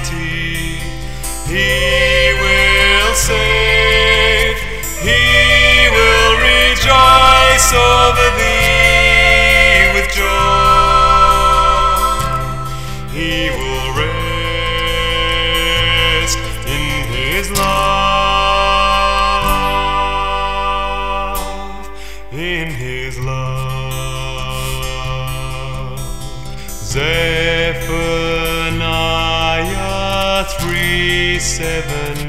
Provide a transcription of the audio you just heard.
mighty. He will save, He will rejoice over thee with joy. He will rest in His love, in His love. Zephaniah 3:7